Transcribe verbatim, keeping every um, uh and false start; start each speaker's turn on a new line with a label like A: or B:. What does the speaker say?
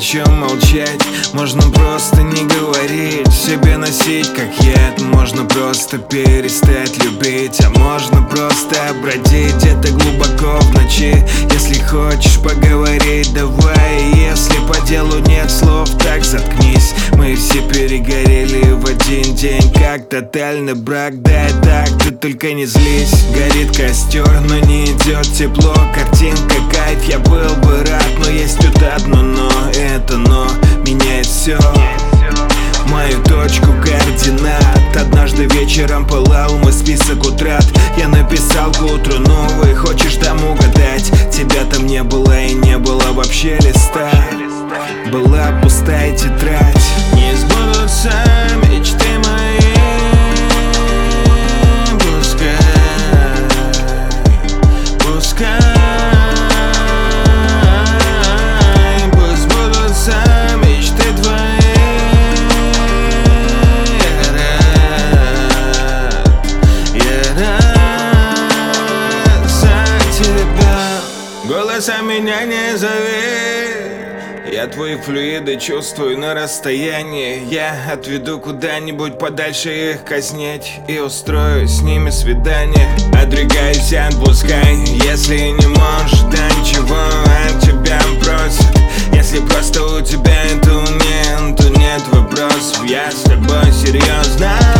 A: чем молчать. Можно просто не говорить, себе носить как яд. Можно просто перестать любить, а можно просто бродить где-то глубоко в ночи. Если хочешь поговорить, давай. Если по делу нет слов, так заткнись. Мы все перегорели в один день, как тотальный брак. Да, так, ты только не злись. Горит костер, но не идет тепло. Картинка, кайф, я был бы рад, но есть тут одно но. Это но меняет все, мою точку координат. Однажды вечером пылал мой список утрат. Я написал к утру новый, хочешь там угадать? Тебя там не было и не было вообще листа. Была пустая тетрадь. Не сбудутся мечты мои, пускай, пускай. Пусть сбудутся мечты твои. Я рад, я рад за тебя. Голосом меня не зови, я твои флюиды чувствую на расстоянии. Я отведу куда-нибудь подальше их казнить и устрою с ними свидание. Отрекаюсь, отпускай, если не можешь, да ничего, от тебя просят. Если просто у тебя это нет, то нет вопросов. Я с тобой серьезно.